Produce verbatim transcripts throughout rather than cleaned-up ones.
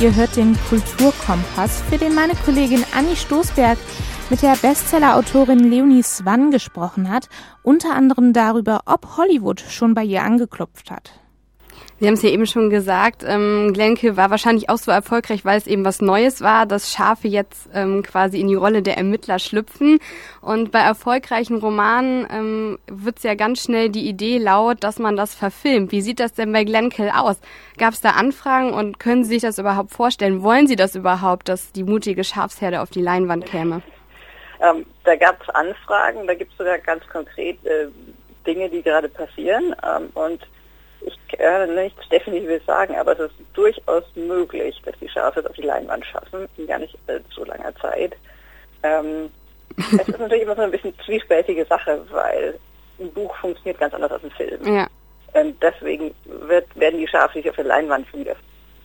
Ihr hört den Kulturkompass, für den meine Kollegin Anni Stoßberg mit der Bestseller-Autorin Leonie Swann gesprochen hat, unter anderem darüber, ob Hollywood schon bei ihr angeklopft hat. Sie haben es ja eben schon gesagt, ähm, Glenkill war wahrscheinlich auch so erfolgreich, weil es eben was Neues war, dass Schafe jetzt ähm, quasi in die Rolle der Ermittler schlüpfen. Und bei erfolgreichen Romanen ähm, wird es ja ganz schnell die Idee laut, dass man das verfilmt. Wie sieht das denn bei Glenkill aus? Gab es da Anfragen und können Sie sich das überhaupt vorstellen? Wollen Sie das überhaupt, dass die mutige Schafsherde auf die Leinwand käme? Ähm, da gab es Anfragen, da gibt es sogar ganz konkret äh, Dinge, die gerade passieren ähm, und ich kann nichts Definitives sagen, aber es ist durchaus möglich, dass die Schafe es auf die Leinwand schaffen, in gar nicht allzu langer Zeit. Ähm, es ist natürlich immer so ein bisschen zwiespältige Sache, weil ein Buch funktioniert ganz anders als ein Film. Ja. Und deswegen wird, werden die Schafe sich auf der Leinwand wieder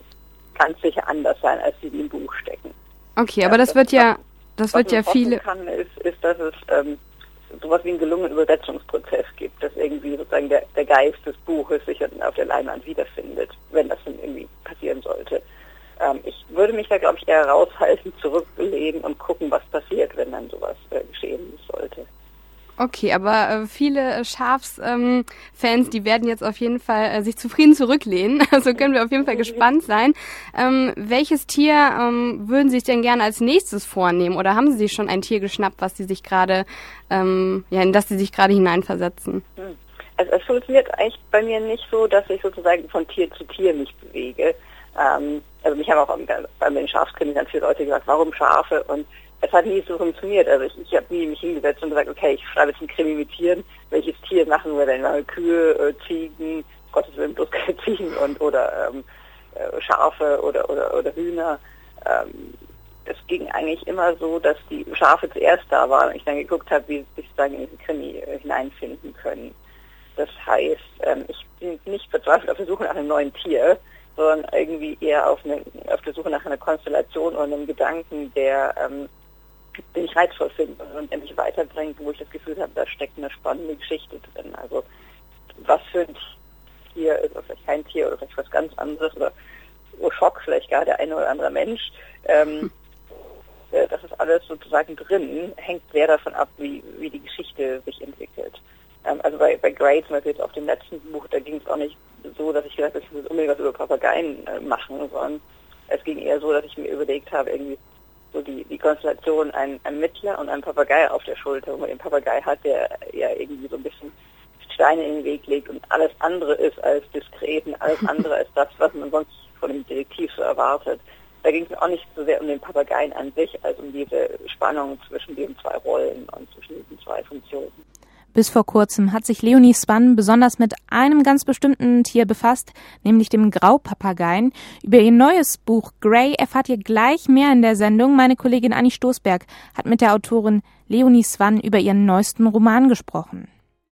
ganz sicher anders sein, als die, die im Buch stecken. Okay, aber das, das wird ja, das wird ja viele... kann, ist, ist, dass es ähm, sowas wie einen gelungenen Übersetzungsprozess gibt, dass irgendwie sozusagen der, der Geist des Buches sich dann auf der Leinwand wiederfindet, wenn das dann irgendwie passieren sollte. Ähm, ich würde mich da, glaube ich, eher raushalten, zurücklehnen und gucken, was passiert, wenn dann sowas äh, geschehen sollte. Okay, aber äh, viele Schafsfans, ähm, Fans, die werden jetzt auf jeden Fall äh, sich zufrieden zurücklehnen. Also können wir auf jeden Fall gespannt sein. Ähm, welches Tier ähm, würden Sie sich denn gerne als nächstes vornehmen? Oder haben Sie sich schon ein Tier geschnappt, was Sie sich gerade, ähm, ja, in das Sie sich gerade hineinversetzen? Also es funktioniert eigentlich bei mir nicht so, dass ich sozusagen von Tier zu Tier mich bewege. Ähm, also mich haben auch bei den Schafskrimis ganz viele Leute gesagt, warum Schafe? Und es hat nie so funktioniert. Also ich, ich habe nie mich hingesetzt und gesagt, okay, ich schreibe jetzt ein Krimi mit Tieren. Welches Tier machen wir denn? Mal Kühe, äh, Ziegen, Gottes Willen bloß keine Ziegen und oder ähm, äh, Schafe oder oder oder Hühner. Ähm, es ging eigentlich immer so, dass die Schafe zuerst da waren und ich dann geguckt habe, wie sie sich dann in diesen Krimi äh, hineinfinden können. Das heißt, ähm, ich bin nicht verzweifelt auf der Suche nach einem neuen Tier, sondern irgendwie eher auf, eine, auf der Suche nach einer Konstellation oder einem Gedanken, der ähm, den ich reizvoll finde und der mich weiterbringt, wo ich das Gefühl habe, da steckt eine spannende Geschichte drin. Also was für ein Tier ist, oder vielleicht kein Tier oder vielleicht was ganz anderes oder oh Schock, vielleicht gar der eine oder andere Mensch. Ähm, äh, das ist alles sozusagen drin, hängt sehr davon ab, wie, wie die Geschichte sich entwickelt. Ähm, also bei, bei Grey zum Beispiel jetzt auf dem letzten Buch, da ging es auch nicht so, dass ich gedacht habe, ich muss unbedingt was über Papageien äh, machen, sondern es ging eher so, dass ich mir überlegt habe, irgendwie so die, die Konstellation, ein Ermittler und ein Papagei auf der Schulter, wo man den Papagei hat, der ja irgendwie so ein bisschen Steine in den Weg legt und alles andere ist als diskret und alles andere als das, was man sonst von dem Detektiv so erwartet. Da ging es auch nicht so sehr um den Papageien an sich, als um diese Spannung zwischen diesen zwei Rollen und zwischen diesen zwei Funktionen. Bis vor kurzem hat sich Leonie Swann besonders mit einem ganz bestimmten Tier befasst, nämlich dem Graupapageien. Über ihr neues Buch Grey erfahrt ihr gleich mehr in der Sendung. Meine Kollegin Anni Stoßberg hat mit der Autorin Leonie Swann über ihren neuesten Roman gesprochen.